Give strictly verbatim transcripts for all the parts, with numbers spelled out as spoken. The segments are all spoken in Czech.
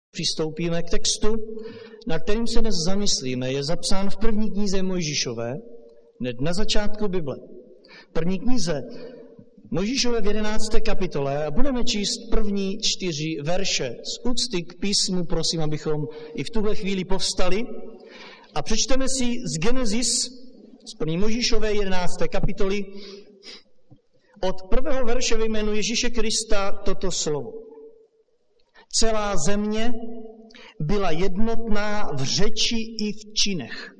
Přistoupíme k textu, na kterým se dnes zamyslíme. Je zapsán v první knize Mojžíšové, hned na začátku Bible. V první knize Mojžíšové v jedenácté kapitole a budeme číst první čtyři verše. Z úcty k písmu prosím, abychom i v tuhle chvíli povstali a přečteme si z Genesis, z první Mojžíšové jedenácté kapitoly, od prvého verše ve jménu Ježíše Krista toto slovo. Celá země byla jednotná v řeči i v činech.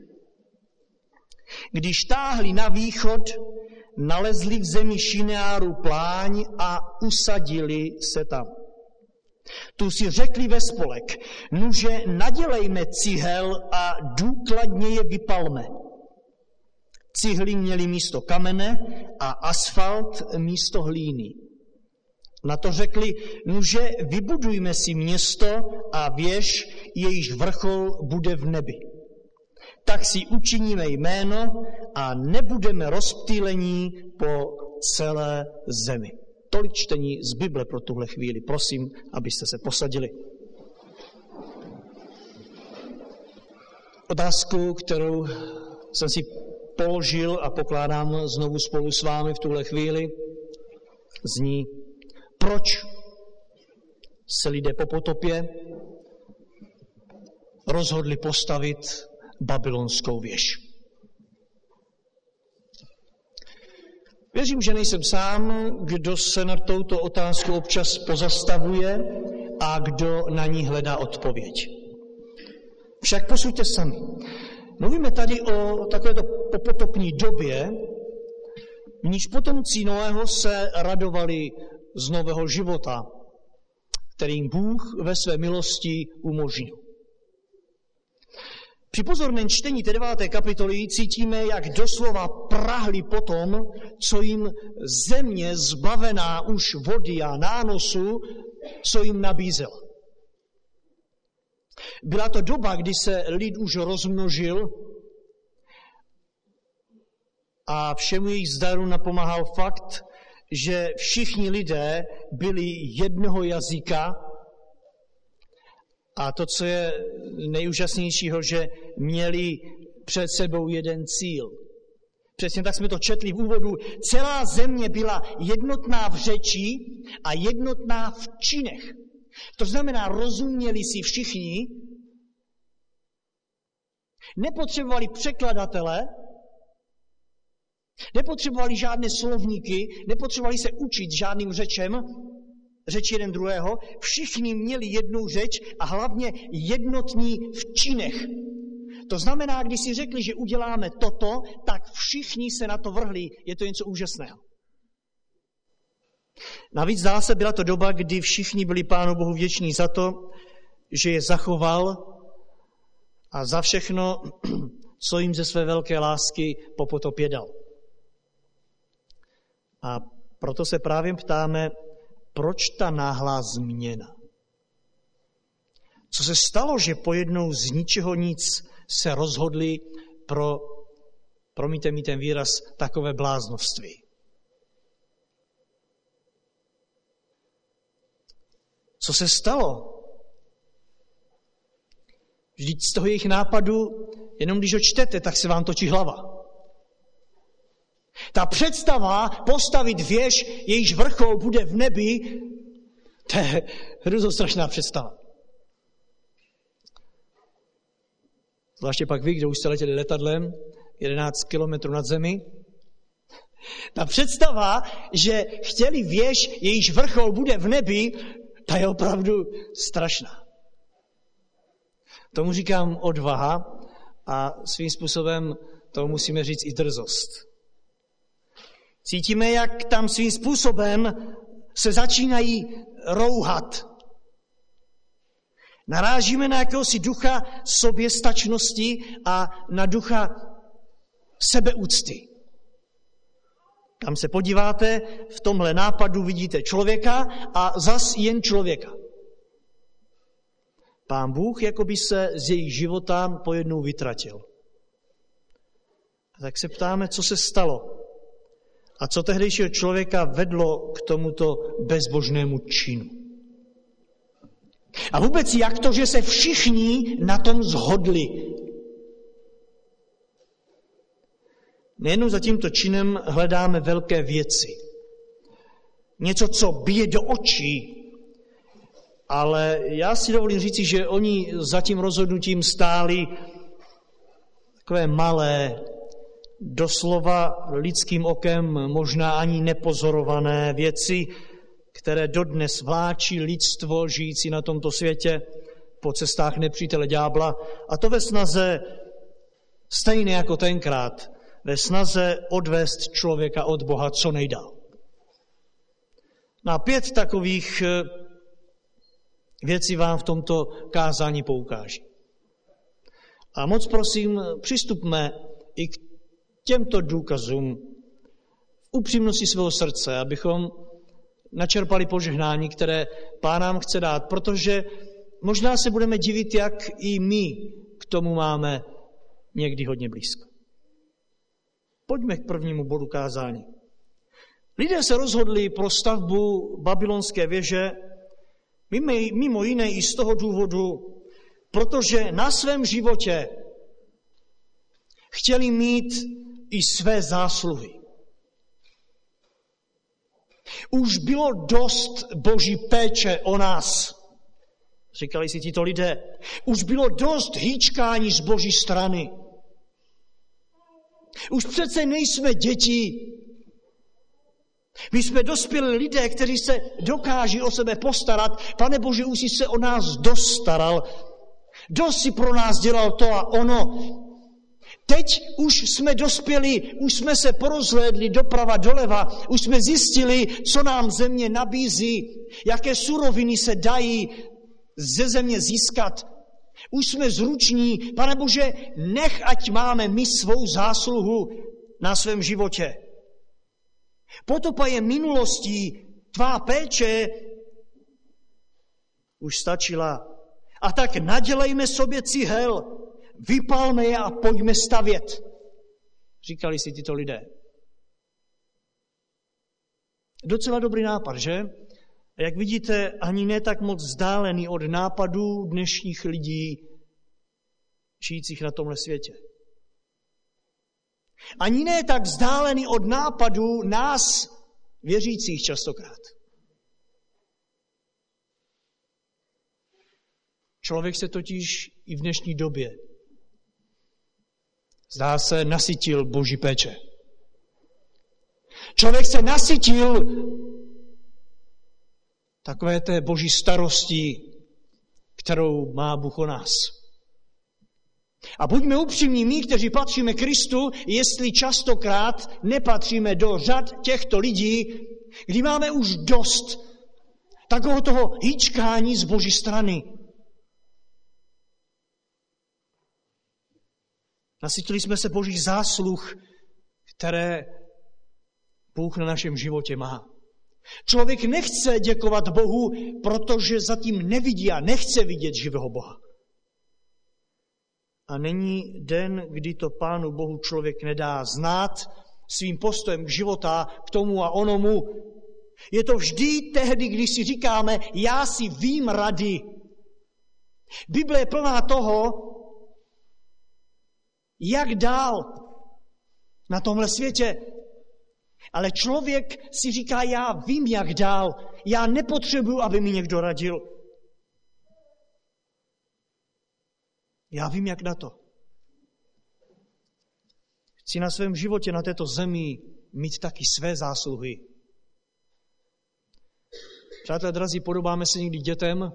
Když táhli na východ, nalezli v zemi Šineáru pláň a usadili se tam. Tu si řekli ve spolek, nuže nadělejme cihel a důkladně je vypalme. Cihly měly místo kamene a asfalt místo hlíny. Na to řekli, nuže vybudujme si město a věž, jejíž vrchol bude v nebi. Tak si učiníme jméno a nebudeme rozptýlení po celé zemi. Tolik čtení z Bible pro tuhle chvíli. Prosím, abyste se posadili. Otázku, kterou jsem si položil a pokládám znovu spolu s vámi v tuhle chvíli, zní, proč se lidé po potopě rozhodli postavit babylonskou věž. Věřím, že nejsem sám, kdo se nad touto otázkou občas pozastavuje a kdo na ní hledá odpověď. Však posuďte sami. Mluvíme tady o takovéto popotopní době, v níž potomci Noého se radovali z nového života, kterým Bůh ve své milosti umožnil. Při pozorném čtení té deváté kapitoly cítíme, jak doslova prahli potom, co jim země zbavená už vody a nánosu, co jim nabízela. Byla to doba, kdy se lid už rozmnožil a všemu jejich zdaru napomáhal fakt, že všichni lidé byli jednoho jazyka a to, co je nejúžasnějšího, že měli před sebou jeden cíl. Přesně tak jsme to četli v úvodu. Celá země byla jednotná v řeči a jednotná v činech. To znamená, rozuměli si všichni, nepotřebovali překladatele, nepotřebovali žádné slovníky, nepotřebovali se učit žádným řečem, řeč jeden druhého, všichni měli jednu řeč a hlavně jednotní v činech. To znamená, když si řekli, že uděláme toto, tak všichni se na to vrhli. Je to něco úžasného. Navíc zdá se, byla to doba, kdy všichni byli Pánu Bohu vděční za to, že je zachoval a za všechno, co jim ze své velké lásky po potopě dal. A proto se právě ptáme, proč ta náhlá změna? Co se stalo, že pojednou z ničeho nic se rozhodli pro, promiňte mi ten výraz, takové bláznovství? Co se stalo? Vždyť z toho jejich nápadu, jenom když ho čtete, tak se vám točí hlava. Ta představa postavit věž, jejíž vrchol bude v nebi, to je hruzostrašná představa. Zvláště pak vy, kdo už jste letěli letadlem jedenáct kilometrů nad zemi. Ta představa, že chtěli věž, jejíž vrchol bude v nebi, ta je opravdu strašná. Tomu říkám odvaha a svým způsobem tomu musíme říct i drzost. Cítíme, jak tam svým způsobem se začínají rouhat. Narážíme na jakéhosi ducha soběstačnosti a na ducha sebeúcty. Tam se podíváte, v tomhle nápadu vidíte člověka a zas jen člověka. Pán Bůh jakoby se z jejich života pojednou vytratil. A tak se ptáme, co se stalo. A co tehdejšího člověka vedlo k tomuto bezbožnému činu. A vůbec jak to, že se všichni na tom shodli? Nejenom za tímto činem hledáme velké věci. Něco, co bije do očí, ale já si dovolím říci, že oni za tím rozhodnutím stáli takové malé, doslova lidským okem možná ani nepozorované věci, které dodnes vláčí lidstvo žijící na tomto světě po cestách nepřítele ďábla, a to ve snaze stejně jako tenkrát, ve snaze odvést člověka od Boha co nejdál. Na pět takových věcí vám v tomto kázání poukáží. A moc prosím, přistupme i k těmto důkazům v upřímnosti svého srdce, abychom načerpali požehnání, které Pán nám chce dát, protože možná se budeme divit, jak i my k tomu máme někdy hodně blízko. Pojďme k prvnímu bodu kázání. Lidé se rozhodli pro stavbu babylonské věže, mimo jiné i z toho důvodu, protože na svém životě chtěli mít i své zásluhy. Už bylo dost Boží péče o nás, říkali si tito lidé. Už bylo dost hýčkání z Boží strany. Už přece nejsme děti. My jsme dospělí lidé, kteří se dokáží o sebe postarat. Pane Bože, už jsi se o nás dostaral. Dost si pro nás dělal to a ono. Teď už jsme dospěli, už jsme se porozhlédli doprava, doleva, už jsme zjistili, co nám země nabízí, jaké suroviny se dají ze země získat. Už jsme zruční. Pane Bože, nech ať máme my svou zásluhu na svém životě. Potopa je minulostí, tvá péče už stačila. A tak nadělejme sobě cihel, vypalme je a pojďme stavět, říkali si tito lidé. Docela dobrý nápad, že? A jak vidíte, ani ne tak moc vzdálený od nápadů dnešních lidí žijících na tomhle světě. Ani ne tak vzdálený od nápadů nás, věřících častokrát. Člověk se totiž i v dnešní době, zdá se, nasytil Boží péče. Člověk se nasytil takové té Boží starosti, kterou má Bůh o nás. A buďme upřímní, my, kteří patříme Kristu, jestli častokrát nepatříme do řad těchto lidí, kdy máme už dost takového toho hýčkání z Boží strany. Nasytili jsme se Božích zásluh, které Bůh na našem životě má. Člověk nechce děkovat Bohu, protože zatím nevidí a nechce vidět živého Boha. A není den, kdy to Pánu Bohu člověk nedá znát svým postojem k života, k tomu a onomu. Je to vždy tehdy, když si říkáme, já si vím rady. Bible je plná toho, jak dál na tomhle světě. Ale člověk si říká, já vím, jak dál. Já nepotřebuji, aby mi někdo radil. Já vím, jak na to. Chci na svém životě na této zemi mít taky své zásluhy. Přátelé drazí, podobáme se někdy dětem,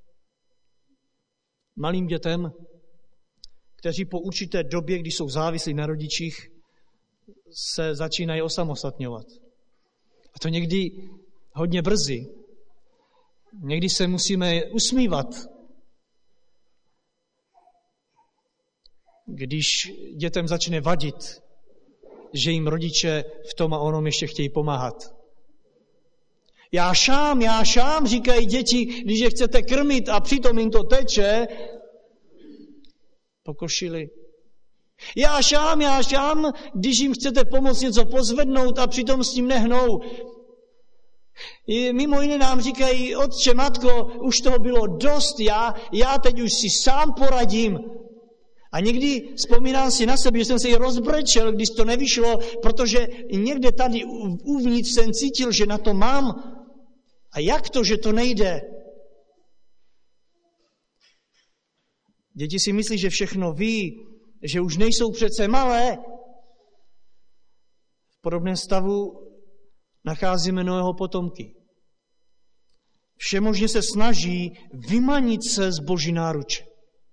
malým dětem, kteří po určité době, kdy jsou závislí na rodičích, se začínají osamostatňovat. A to někdy hodně brzy. Někdy se musíme usmívat, když dětem začne vadit, že jim rodiče v tom a onom ještě chtějí pomáhat. Já šám, já šám, říkají děti, když je chcete krmit a přitom jim to teče po košili. Já šám, já šám, když jim chcete pomoct něco pozvednout a přitom s tím nehnou. I mimo jiné nám říkají, otče, matko, už toho bylo dost, já, já teď už si sám poradím. A někdy vzpomínám si na sebe, že jsem se i rozbrečel, když to nevyšlo, protože někde tady uvnitř jsem cítil, že na to mám. A jak to, že to nejde? Děti si myslí, že všechno ví, že už nejsou přece malé. V podobném stavu nacházíme Noého potomky. Všemožně se snaží vymanit se z Boží náruče.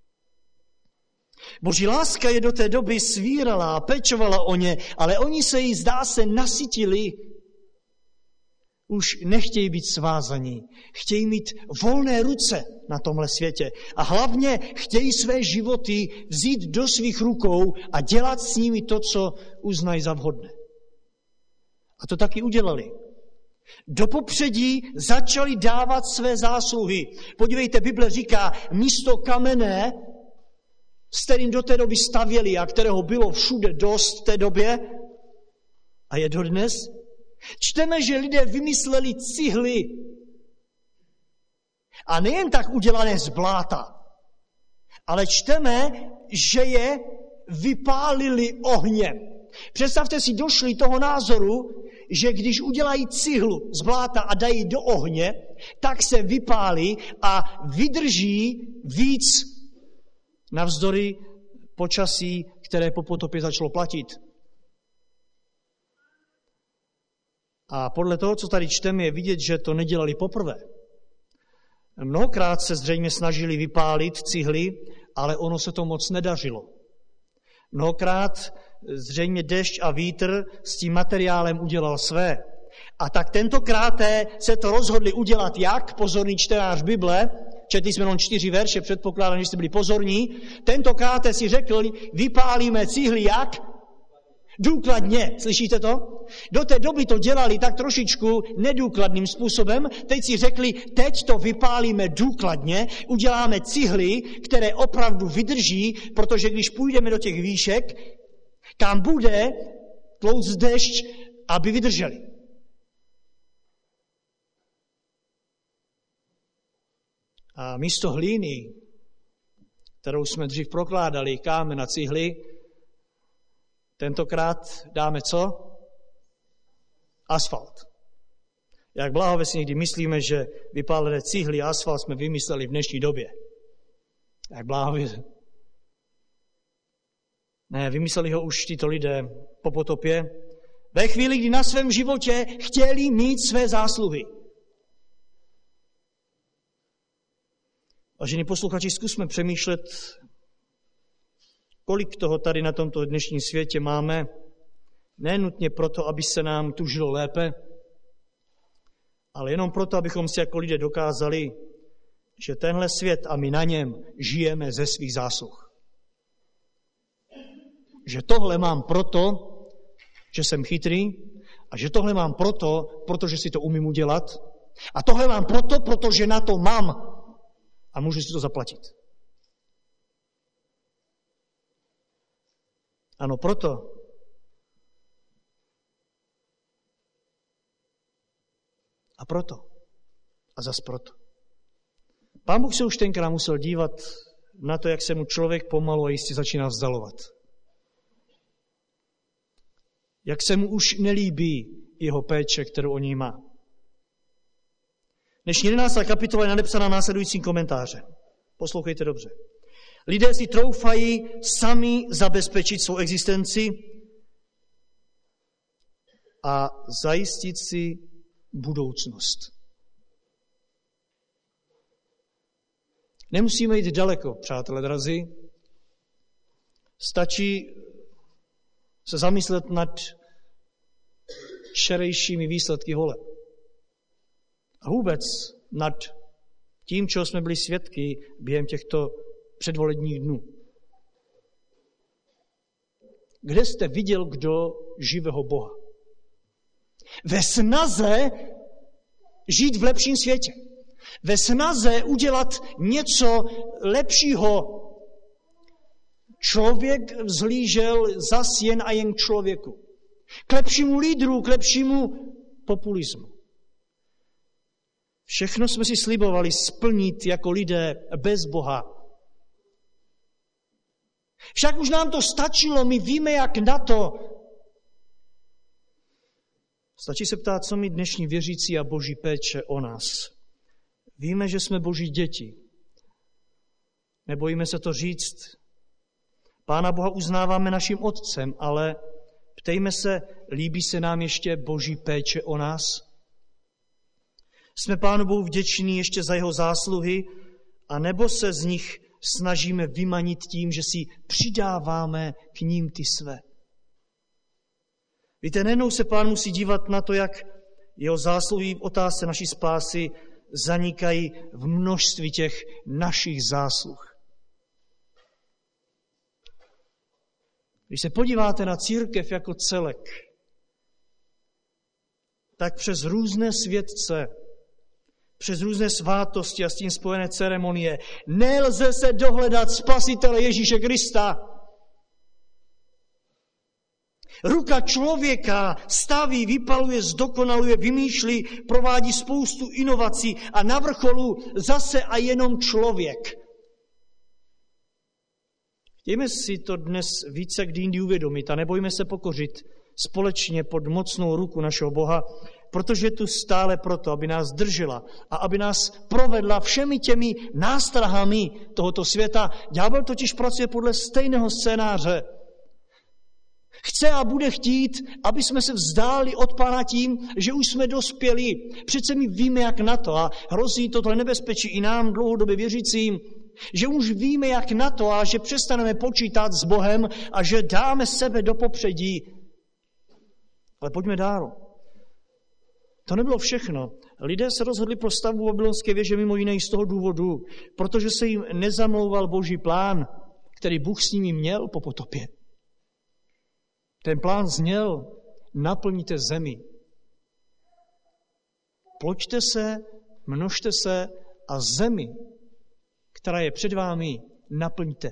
Boží láska je do té doby svírala a pečovala o ně, ale oni se jí, zdá se, nasytili. Už nechtějí být svázaní, chtějí mít volné ruce na tomhle světě a hlavně chtějí své životy vzít do svých rukou a dělat s nimi to, co uznají za vhodné. A to taky udělali. Do popředí začali dávat své zásluhy. Podívejte, Bible říká, místo kamene, s kterým do té doby stavěli a kterého bylo všude dost v té době a je dodnes, čteme, že lidé vymysleli cihly a nejen tak udělané z bláta, ale čteme, že je vypálili ohněm. Představte si, došli toho názoru, že když udělají cihlu z bláta a dají do ohně, tak se vypálí a vydrží víc navzdory počasí, které po potopě začalo platit. A podle toho, co tady čteme, je vidět, že to nedělali poprvé. Mnohokrát se zřejmě snažili vypálit cihly, ale ono se to moc nedařilo. Mnohokrát zřejmě déšť a vítr s tím materiálem udělal své. A tak tentokrát se to rozhodli udělat jak? Pozorný čtenář Bible, četli jsme jenom čtyři verše, předpokládám, že jste byli pozorní. Tentokrát si řekl, vypálíme cihly jak? Důkladně. Slyšíte to? Do té doby to dělali tak trošičku nedůkladným způsobem. Teď si řekli, teď to vypálíme důkladně, uděláme cihly, které opravdu vydrží, protože když půjdeme do těch výšek, kam bude tlouct déšť, aby vydrželi. A místo hlíny, kterou jsme dřív prokládali, kámen a cihly, tentokrát dáme co? Asfalt. Jak bláhové si někdy myslíme, že vypálené cihly a asfalt jsme vymysleli v dnešní době. Jak bláhové. Ne, vymysleli ho už tyto lidé po potopě. Ve chvíli, kdy na svém životě chtěli mít své zásluhy. Vážení posluchači, zkusme přemýšlet, kolik toho tady na tomto dnešním světě máme, nenutně proto, aby se nám tu žilo lépe, ale jenom proto, abychom si jako lidé dokázali, že tenhle svět a my na něm žijeme ze svých zásluh. Že tohle mám proto, že jsem chytrý, a že tohle mám proto, protože si to umím udělat, a tohle mám proto, protože na to mám a můžu si to zaplatit. Ano, proto. A proto. A zas proto. Pán Bůh se už tenkrát musel dívat na to, jak se mu člověk pomalu a jistě začíná vzdalovat. Jak se mu už nelíbí jeho péče, kterou o něj má. Dnešní jedenáctá kapitola je nadepsaná následujícím komentářem. Poslouchejte dobře. Lidé si troufají sami zabezpečit svou existenci a zajistit si budoucnost. Nemusíme jít daleko, přátelé drazí. Stačí se zamyslet nad včerejšími výsledky voleb. A vůbec nad tím, čeho jsme byli svědky během těchto předvolebních dnů. Kde jste viděl kdo živého Boha? Ve snaze žít v lepším světě. Ve snaze udělat něco lepšího. Člověk vzhlížel zas jen a jen k člověku. K lepšímu lídru, k lepšímu populismu. Všechno jsme si slibovali splnit jako lidé bez Boha. Však už nám to stačilo, my víme, jak na to. Stačí se ptát, co my dnešní věřící a Boží péče o nás. Víme, že jsme Boží děti. Nebojíme se to říct. Pána Boha uznáváme naším otcem, ale ptejme se, líbí se nám ještě Boží péče o nás? Jsme Pánu Bohu vděční ještě za jeho zásluhy, a nebo se z nich snažíme vymanit tím, že si přidáváme k ním ty své? Víte, nejednou se Pán musí dívat na to, jak jeho zásluhy v otázce naší spásy zanikají v množství těch našich zásluh. Když se podíváte na církev jako celek, tak přes různé světce, přes různé svátosti a s tím spojené ceremonie nelze se dohledat spasitele Ježíše Krista. Ruka člověka staví, vypaluje, zdokonaluje, vymýšlí, provádí spoustu inovací a na vrcholu zase a jenom člověk. Chtějme si to dnes více kdy jindy uvědomit a nebojme se pokořit společně pod mocnou ruku našeho Boha, protože je tu stále proto, aby nás držela a aby nás provedla všemi těmi nástrahami tohoto světa. Ďábel totiž pracuje podle stejného scénáře. Chce a bude chtít, aby jsme se vzdáli od Pána tím, že už jsme dospěli. Přece my víme, jak na to, a hrozí toto nebezpečí i nám dlouhodobě věřícím, že už víme, jak na to, a že přestaneme počítat s Bohem a že dáme sebe do popředí. Ale pojďme dál. To nebylo všechno. Lidé se rozhodli pro stavbu babylonské věže mimo jiné i z toho důvodu, protože se jim nezamlouval Boží plán, který Bůh s nimi měl po potopě. Ten plán zněl: naplníte zemi. Ploďte se, množte se a zemi, která je před vámi, naplňte.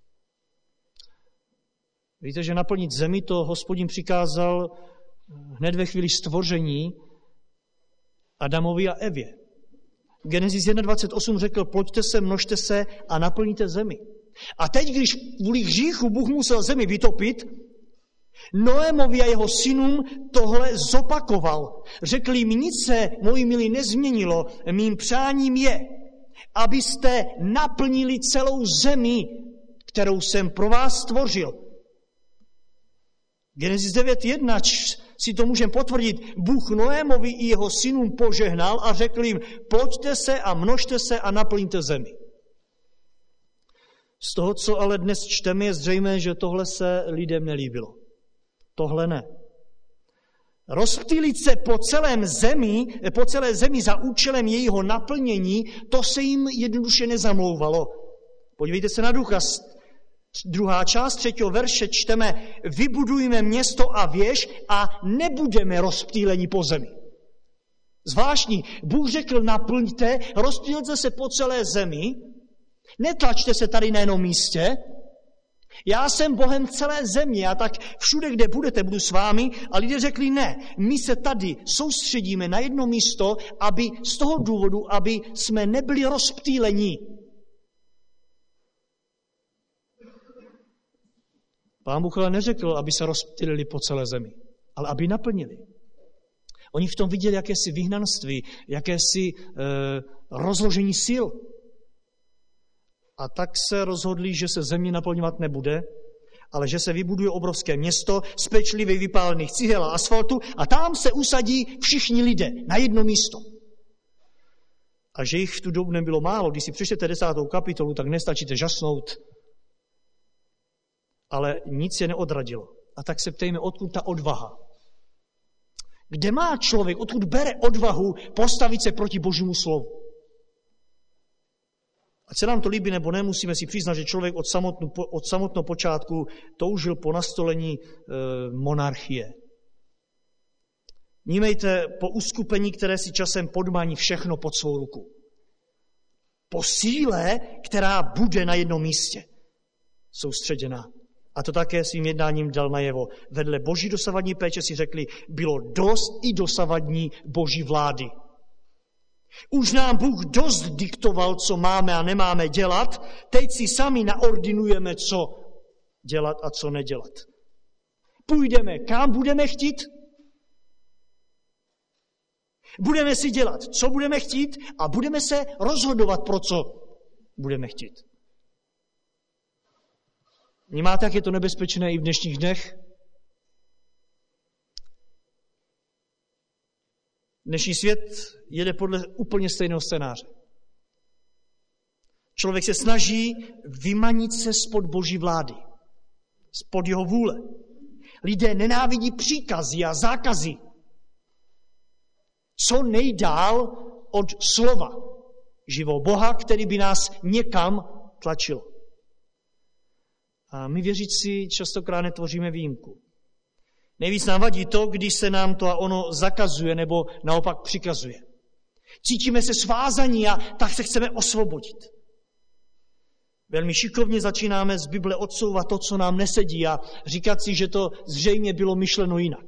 Víte, že naplnit zemi to Hospodin přikázal hned ve chvíli stvoření Adamovi a Evě. Genesis jedna dvacet osm řekl: ploďte se, množte se a naplníte zemi. A teď, když kvůli hříchu Bůh musel zemi vytopit, Noémovi a jeho synům tohle zopakoval. Řekl jim: nic se, moji milí, nezměnilo. Mým přáním je, abyste naplnili celou zemi, kterou jsem pro vás stvořil. Genesis devět jedna si to můžeme potvrdit. Bůh Noémovi i jeho synům požehnal a řekl jim: ploďte se a množte se a naplňte zemi. Z toho, co ale dnes čteme, je zřejmé, že tohle se lidem nelíbilo. Tohle ne. Rozptýlit se po celém zemi, po celé zemi za účelem jejího naplnění, to se jim jednoduše nezamlouvalo. Podívejte se na Ducha. Druhá část třetího verše čteme: vybudujme město a věž a nebudeme rozptýleni po zemi. Zvláštní. Bůh řekl: naplňte, rozptýlte se po celé zemi, netlačte se tady na jednom místě. Já jsem Bohem celé země a tak všude, kde budete, budu s vámi. A lidé řekli: ne, my se tady soustředíme na jedno místo, aby z toho důvodu, aby jsme nebyli rozptýleni. Pán Bůh ale neřekl, aby se rozptýlili po celé zemi, ale aby naplnili. Oni v tom viděli jakési vyhnanství, jakési e, rozložení sil. A tak se rozhodli, že se země naplňovat nebude, ale že se vybuduje obrovské město z pečlivě vypálených cihel a asfaltu a tam se usadí všichni lidé na jedno místo. A že jich v tu dobu nebylo málo, když si přečtete desátou kapitolu, tak nestačíte žasnout. Ale nic je neodradilo. A tak se ptejme, odkud ta odvaha. Kde má člověk, odkud bere odvahu postavit se proti Božímu slovu? Ať se nám to líbí nebo ne, musíme si přiznat, že člověk od, samotnou, od samotného počátku toužil po nastolení e, monarchie. Vnímejte, po uskupení, které si časem podmaní všechno pod svou ruku. Po síle, která bude na jednom místě soustředěná. A to také svým jednáním dal najevo. Vedle Boží dosavadní péče si řekli, bylo dost i dosavadní Boží vlády. Už nám Bůh dost diktoval, co máme a nemáme dělat, teď si sami naordinujeme, co dělat a co nedělat. Půjdeme, kam budeme chtít? Budeme si dělat, co budeme chtít a budeme se rozhodovat, pro co budeme chtít. Vnímáte, jak je to nebezpečné i v dnešních dnech? Dnešní svět jede podle úplně stejného scénáře. Člověk se snaží vymanit se spod Boží vlády, spod jeho vůle. Lidé nenávidí příkazy a zákazy. Co nejdál od slova živého Boha, který by nás někam tlačil. A my věřící častokrát netvoříme výjimku. Nejvíc nám vadí to, když se nám to a ono zakazuje nebo naopak přikazuje. Cítíme se svázaní a tak se chceme osvobodit. Velmi šikovně začínáme z Bible odsouvat to, co nám nesedí a říkat si, že to zřejmě bylo myšleno jinak.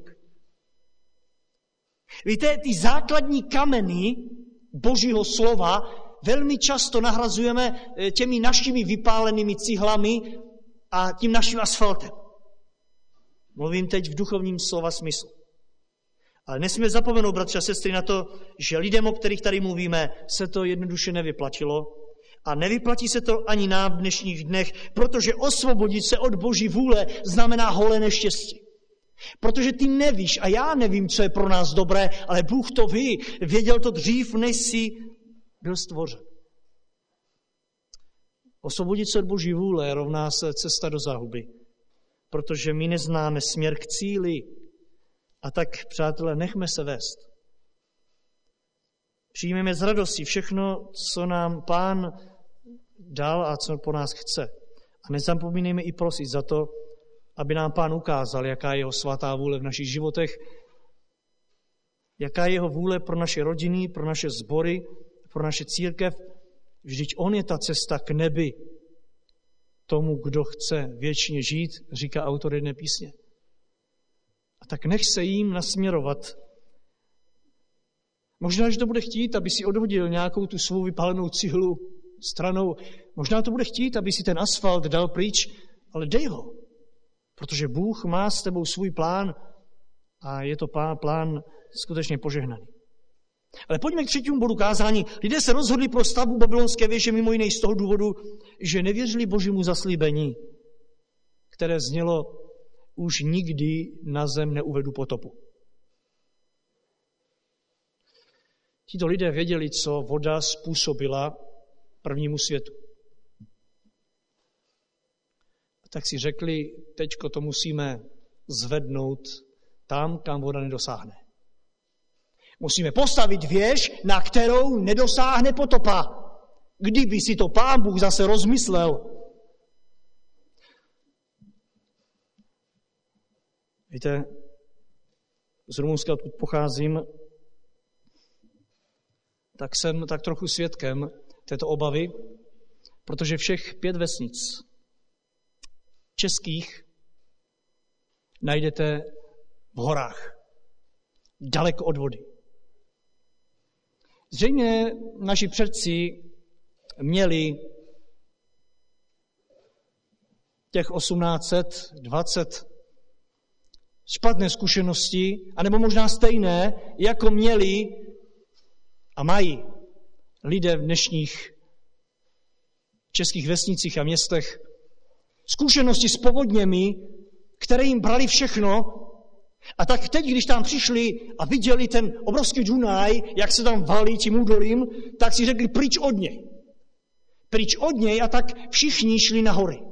Víte, ty základní kameny Božího slova velmi často nahrazujeme těmi našimi vypálenými cihlami a tím naším asfaltem. Mluvím teď v duchovním slova smyslu. Ale nesmíme zapomenout, bratři a sestry, na to, že lidem, o kterých tady mluvíme, se to jednoduše nevyplatilo. A nevyplatí se to ani nám v dnešních dnech, protože osvobodit se od Boží vůle znamená holé neštěstí. Protože ty nevíš a já nevím, co je pro nás dobré, ale Bůh to ví. Věděl to dřív, než jsi byl stvořen. Osvobodit se od Boží vůle rovná se cesta do záhuby. Protože my neznáme směr k cíli. A tak, přátelé, nechme se vést. Přijmeme z radosti všechno, co nám Pán dal a co po nás chce. A nezapomínejme i prosit za to, aby nám Pán ukázal, jaká je jeho svatá vůle v našich životech, jaká je jeho vůle pro naše rodiny, pro naše sbory, pro naše církev. Vždyť on je ta cesta k nebi. Tomu, kdo chce věčně žít, říká autor jedné písně. A tak nech se jim nasměrovat. Možná, že to bude chtít, aby si odhodil nějakou tu svou vypálenou cihlu stranou. Možná to bude chtít, aby si ten asfalt dal pryč, ale dej ho. Protože Bůh má s tebou svůj plán a je to plán skutečně požehnaný. Ale pojďme k třetímu bodu kázání. Lidé se rozhodli pro stavbu babylonské věže mimo jiné z toho důvodu, že nevěřili Božímu zaslíbení, které znělo: už nikdy na zem neuvedu potopu. Tito lidé věděli, co voda způsobila prvnímu světu. A tak si řekli, teďko to musíme zvednout tam, kam voda nedosáhne. Musíme postavit věž, na kterou nedosáhne potopa. Kdyby si to Pán Bůh zase rozmyslel. Víte, z Rumunska, odkud pocházím, tak jsem tak trochu svědkem této obavy, protože všech pět vesnic českých najdete v horách, daleko od vody. Zřejmě naši předci měli těch osmnáct dvacet špatné zkušenosti, anebo možná stejné, jako měli a mají lidé v dnešních českých vesnicích a městech. Zkušenosti s povodněmi, které jim brali všechno. A tak teď, když tam přišli a viděli ten obrovský Dunaj, jak se tam valí tím údolím, tak si řekli pryč od něj. Pryč od něj a tak všichni šli na hory.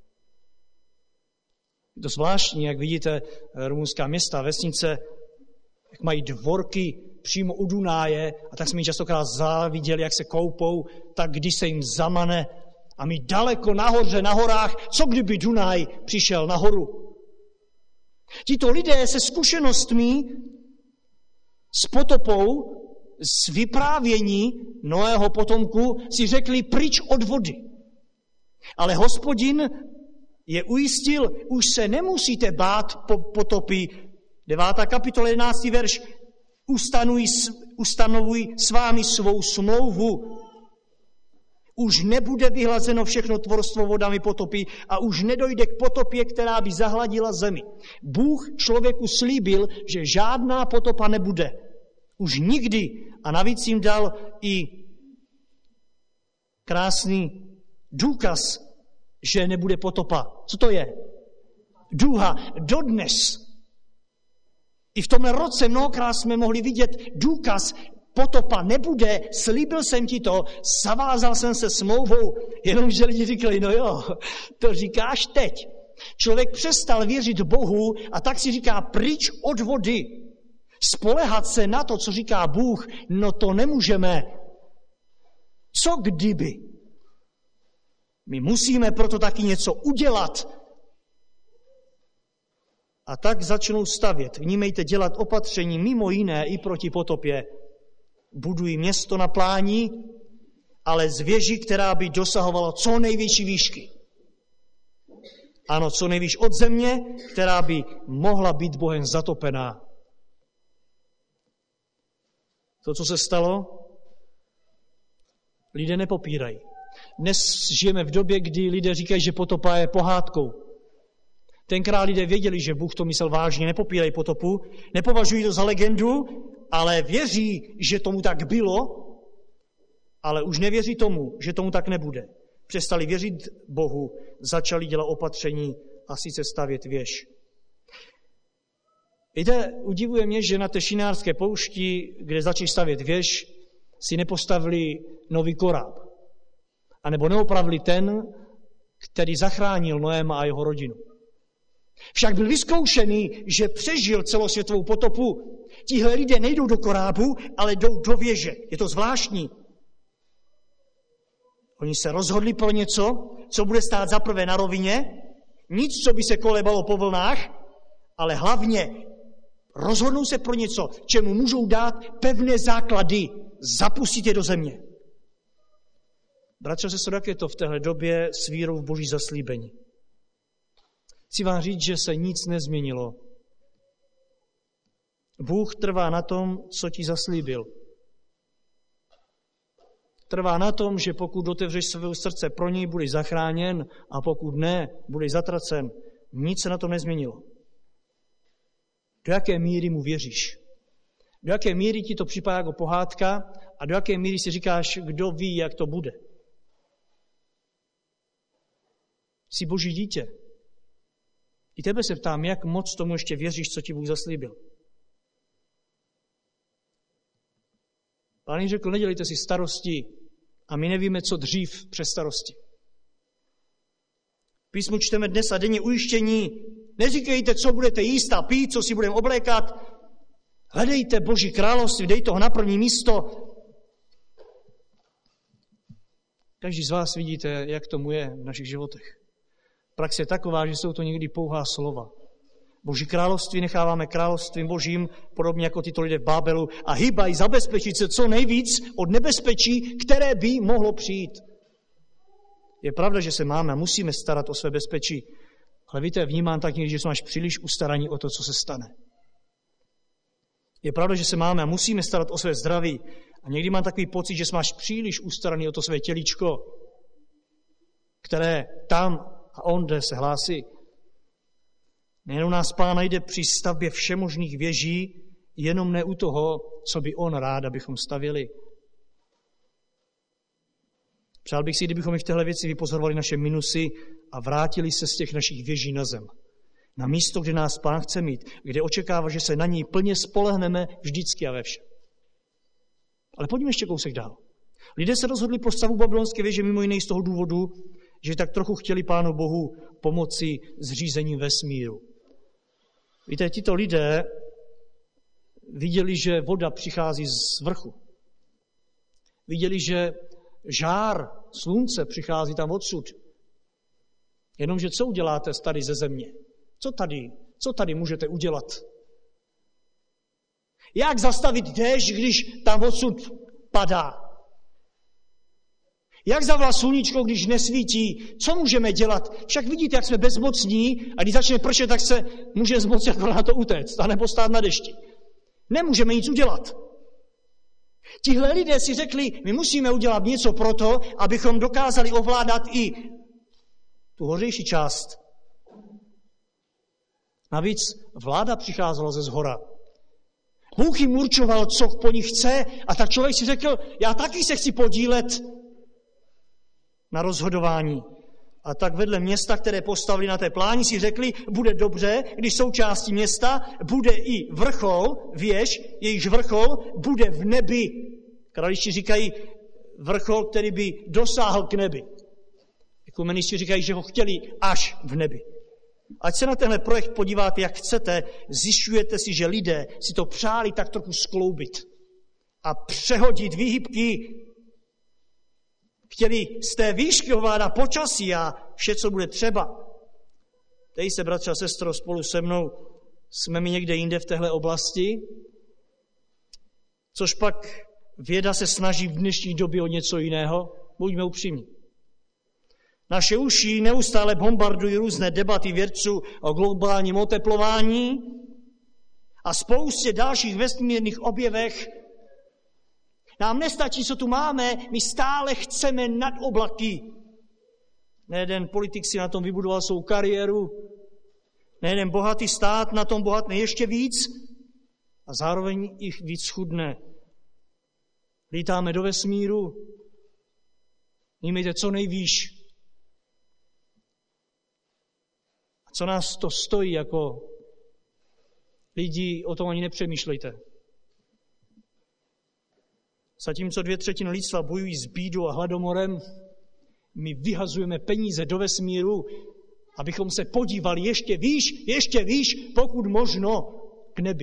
Je to zvláštní, jak vidíte, rumunská města, vesnice, jak mají dvorky přímo u Dunáje, a tak jsme ji častokrát záviděli, jak se koupou, tak když se jim zamane a my daleko nahoře, na horách, co kdyby Dunaj přišel nahoru? Tito lidé se zkušenostmi s potopou, s vyprávění Noého potomku si řekli pryč od vody. Ale Hospodin je ujistil, už se nemusíte bát po potopy. Devátá kapitola, jedenáctý verš. ustanují, ustanovují s vámi svou smlouvu. Už nebude vyhlazeno všechno tvorstvo vodami potopy a už nedojde k potopě, která by zahladila zemi. Bůh člověku slíbil, že žádná potopa nebude. Už nikdy. A navíc jim dal i krásný důkaz, že nebude potopa. Co to je? Duha. Dodnes. I v tomhle roce mnohokrát jsme mohli vidět důkaz, potopa nebude, slíbil jsem ti to, zavázal jsem se smlouvou, jenomže lidi říkali, no jo, to říkáš teď. Člověk přestal věřit Bohu a tak si říká, pryč od vody. Spolehat se na to, co říká Bůh, no to nemůžeme. Co kdyby? My musíme proto taky něco udělat. A tak začnou stavět. Vnímejte, dělat opatření mimo jiné i proti potopě. Budují město na pláni, ale z věži, která by dosahovala co největší výšky. Ano, co nejvíš od země, která by mohla být Bohem zatopená. To, co se stalo, lidé nepopírají. Dnes žijeme v době, kdy lidé říkají, že potopa je pohádkou. Tenkrát lidé věděli, že Bůh to myslel vážně, nepopírají potopu, nepovažují to za legendu, ale věří, že tomu tak bylo, ale už nevěří tomu, že tomu tak nebude. Přestali věřit Bohu, začali dělat opatření a sice stavět věž. Víte, udivuje mě, že na té šinárské poušti, kde začali stavět věž, si nepostavili nový koráb. A nebo neopravili ten, který zachránil Noéma a jeho rodinu. Však byl vyzkoušený, že přežil celosvětovou potopu. Tihle lidé nejdou do korábu, ale jdou do věže. Je to zvláštní. Oni se rozhodli pro něco, co bude stát zaprvé na rovině, nic, co by se kolebalo po vlnách, ale hlavně rozhodnou se pro něco, čemu můžou dát pevné základy, zapustit je do země. Bratře a sestro, jak je to v téhle době s vírou v Boží zaslíbení? Chci vám říct, že se nic nezměnilo. Bůh trvá na tom, co ti zaslíbil. Trvá na tom, že pokud otevřeš své srdce pro něj, budeš zachráněn a pokud ne, budeš zatracen. Nic se na tom nezměnilo. Do jaké míry mu věříš? Do jaké míry ti to připadá jako pohádka a do jaké míry si říkáš, kdo ví, jak to bude? Jsi Boží dítě. I tebe se ptám, jak moc tomu ještě věříš, co ti Bůh zaslíbil. Pán řekl, nedělejte si starosti a my nevíme, co dřív přes starosti. V písmu čteme dnes a denně ujištění. Neříkejte, co budete jíst a pít, co si budeme oblékat. Hledejte Boží království, dejte ho na první místo. Každý z vás vidíte, jak tomu je v našich životech. Praxe je taková, že jsou to někdy pouhá slova. Boží království necháváme královstvím Božím, podobně jako tyto lidé v Bábelu, a hýbají zabezpečit se co nejvíc od nebezpečí, které by mohlo přijít. Je pravda, že se máme a musíme starat o své bezpečí, ale víte, vnímám tak někdy, že jsme až příliš ustaraní o to, co se stane. Je pravda, že se máme a musíme starat o své zdraví a někdy mám takový pocit, že jsme až příliš ustaraní o to své tělíčko, které tam a onde se hlásí. Nejenom nás Pán najde při stavbě všemožných věží, jenom ne u toho, co by on rád, abychom stavěli. Přál bych si, kdybychom i v téhle věci vypozorovali naše minusy a vrátili se z těch našich věží na zem. Na místo, kde nás Pán chce mít, kde očekává, že se na něj plně spolehneme vždycky a ve všem. Ale pojďme ještě kousek dál. Lidé se rozhodli pro stavu babylonské věže mimo jiné z toho důvodu, že tak trochu chtěli Pánu Bohu pomoci s řízením vesmíru. Víte, tito lidé viděli, že voda přichází z vrchu. Viděli, že žár slunce přichází tam odsud. Jenomže co uděláte tady ze země? Co tady? Co tady můžete udělat? Jak zastavit déšť, když tam odsud padá? Jak zavolat sluníčko, když nesvítí? Co můžeme dělat? Však vidíte, jak jsme bezmocní a když začne pršet, tak se může z moci jako na to utéct, anebo stát na dešti. Nemůžeme nic udělat. Tihle lidé si řekli, my musíme udělat něco proto, abychom dokázali ovládat i tu hořejší část. Navíc vláda přicházela ze zhora. Bůh jim určoval, co po nich chce, a tak člověk si řekl, já taky se chci podílet na rozhodování. A tak vedle města, které postavili na té pláni, si řekli, bude dobře, když součástí města bude i vrchol, věž, jejíž vrchol bude v nebi. Kraličti říkají vrchol, který by dosáhl k nebi. Ekumenisti říkají, že ho chtěli až v nebi. Ať se na tenhle projekt podíváte, jak chcete, zjišťujete si, že lidé si to přáli tak trochu skloubit a přehodit výhybky. Chtěli z té výšky ovládat počasí a vše, co bude třeba. Teď se, bratře a sestro, spolu se mnou jsme mi někde jinde v téhle oblasti, což pak věda se snaží v dnešní době o něco jiného. Buďme upřímní. Naše uši neustále bombardují různé debaty vědců o globálním oteplování a spoustě dalších vesmírných objevech. Nám nestačí, co tu máme, my stále chceme nad oblaky. Nejeden politik si na tom vybudoval svou kariéru, nejeden bohatý stát na tom bohatne ještě víc a zároveň jich víc chudne. Lítáme do vesmíru, nímejte co nejvýš. A co nás to stojí jako lidi, o tom ani nepřemýšlejte. Zatímco dvě třetiny lidstva bojují s bídou a hladomorem, my vyhazujeme peníze do vesmíru, abychom se podívali ještě výš, ještě výš, pokud možno k nebi.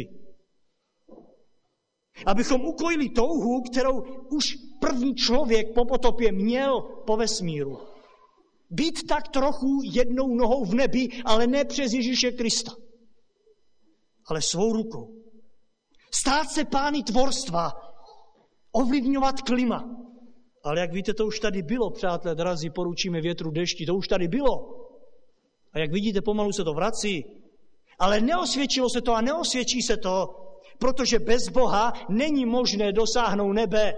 Abychom ukojili touhu, kterou už první člověk po potopě měl po vesmíru. Být tak trochu jednou nohou v nebi, ale ne přes Ježíše Krista, ale svou rukou. Stát se pány tvorstva, ovlivňovat klima. Ale jak víte, to už tady bylo, přátelé drazí, poručíme větru, dešti, to už tady bylo. A jak vidíte, pomalu se to vrací. Ale neosvědčilo se to a neosvědčí se to, protože bez Boha není možné dosáhnout nebe.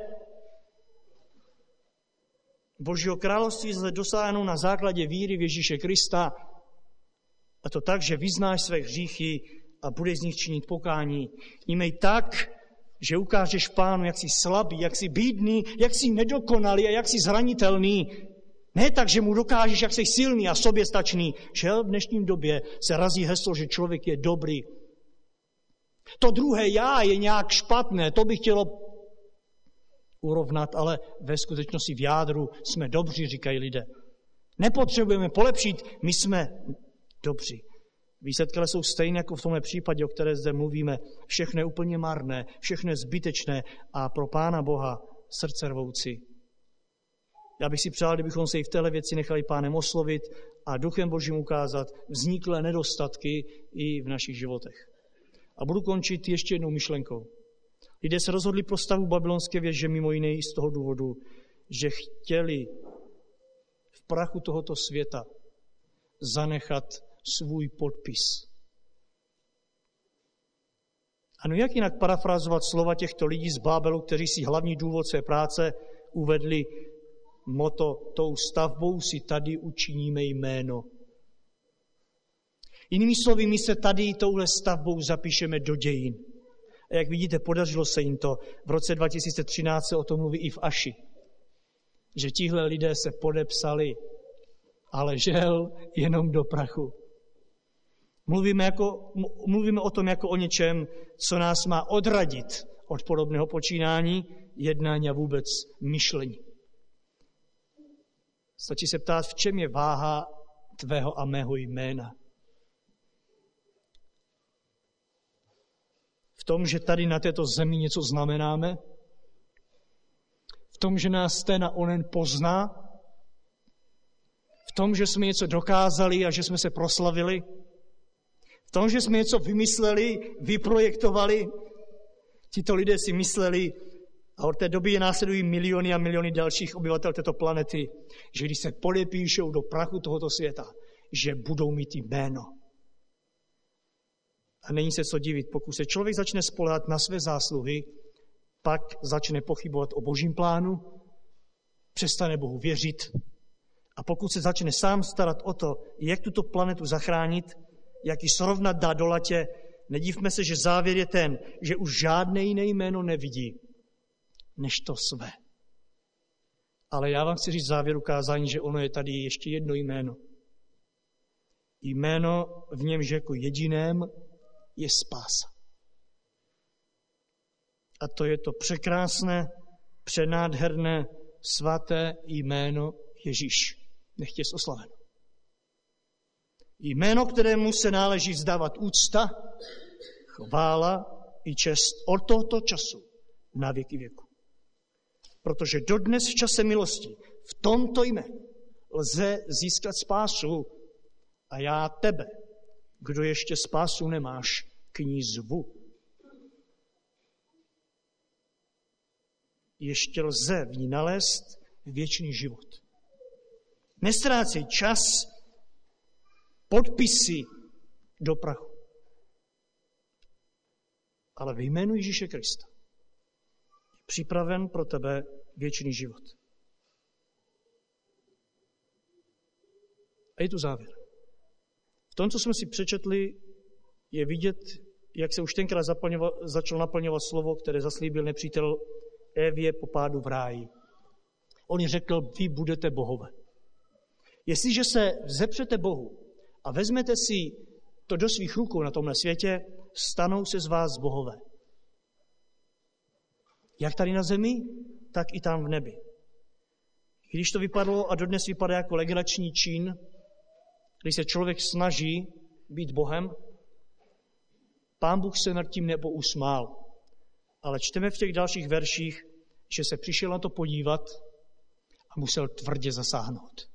Božího království lze dosáhnout na základě víry v Ježíše Krista. A to tak, že vyznáš své hříchy a budeš z nich činit pokání. Imej tak, že ukážeš Pánu, jak jsi slabý, jak jsi bídný, jak jsi nedokonalý a jak jsi zranitelný. Ne tak, že mu dokážeš, jak jsi silný a soběstačný. Žel v dnešním době se razí heslo, že člověk je dobrý. To druhé já je nějak špatné, to by chtělo urovnat, ale ve skutečnosti v jádru jsme dobří, říkají lidé. Nepotřebujeme polepšit, my jsme dobří. Výsledky jsou stejné jako v tomhle případě, o které zde mluvíme. Všechno je úplně marné, všechno je zbytečné a pro Pána Boha srdce rvoucí. Já bych si přál, kdybychom se i v téhle věci nechali Pánem oslovit a Duchem Božím ukázat vzniklé nedostatky i v našich životech. A budu končit ještě jednou myšlenkou. Lidé se rozhodli pro stavbu babylonské věže mimo jiné i z toho důvodu, že chtěli v prachu tohoto světa zanechat svůj podpis. Ano, jak jinak parafrázovat slova těchto lidí z Bábelu, kteří si hlavní důvod své práce uvedli moto, tou stavbou si tady učiníme jméno. Jinými slovy, my se tady touhle stavbou zapíšeme do dějin. A jak vidíte, podařilo se jim to. V roce dva tisíce třináct se o tom mluví i v Aši. Že tihle lidé se podepsali, ale žel jenom do prachu. Mluvíme, jako, mluvíme o tom jako o něčem, co nás má odradit od podobného počínání, jednání a vůbec myšlení. Stačí se ptát, v čem je váha tvého a mého jména. V tom, že tady na této zemi něco znamenáme? V tom, že nás ten a onen pozná? V tom, že jsme něco dokázali a že jsme se proslavili? V tom, že jsme něco vymysleli, vyprojektovali? Tito lidé si mysleli, a od té doby je následují miliony a miliony dalších obyvatel této planety, že když se podepíšou do prachu tohoto světa, že budou mít jméno. A není se co divit, pokud se člověk začne spoléhat na své zásluhy, pak začne pochybovat o božím plánu, přestane Bohu věřit a pokud se začne sám starat o to, jak tuto planetu zachránit, jak ji srovnat, dát do latě, nedívme se, že závěr je ten, že už žádné jiné jméno nevidí, než to své. Ale já vám chci říct závěr ukázání, že ono je tady ještě jedno jméno. Jméno, v němž jako jediném je spása. A to je to překrásné, přenádherné, svaté jméno Ježíš. Nechť je oslaveno. Jméno, kterému se náleží vzdávat úcta, chvála i čest od tohoto času na věky věku. Protože dodnes v čase milosti v tomto jménu lze získat spásu a já tebe, kdo ještě spásu nemáš, k ní zvu. Ještě lze v ní nalézt věčný život. Nestrácej čas, podpisy do prachu. Ale ve jménu Ježíše Krista je připraven pro tebe věčný život. A je tu závěr. V tom, co jsme si přečetli, je vidět, jak se už tenkrát začal naplňovat slovo, které zaslíbil nepřítel Evě po pádu v ráji. On jí řekl, vy budete bohové. Jestliže se vzepřete Bohu a vezmete si to do svých rukou na tomhle světě, stanou se z vás bohové. Jak tady na zemi, tak i tam v nebi. Když to vypadalo a dodnes vypadá jako legrační čin, když se člověk snaží být Bohem, Pán Bůh se nad tím nebo usmál. Ale čteme v těch dalších verších, že se přišel na to podívat a musel tvrdě zasáhnout.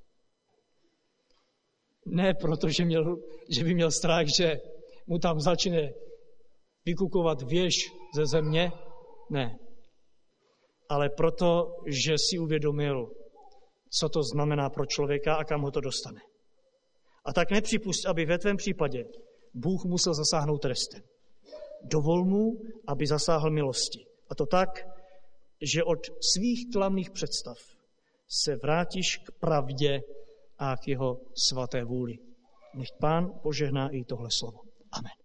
Ne proto, že, měl, že by měl strach, že mu tam začne vykukovat věž ze země, ne. Ale proto, že si uvědomil, co to znamená pro člověka a kam ho to dostane. A tak nepřipust, aby ve tvém případě Bůh musel zasáhnout trestem. Dovol mu, aby zasáhl milosti. A to tak, že od svých klamných představ se vrátíš k pravdě a k jeho svaté vůli. Nech Pán požehná i tohle slovo. Amen.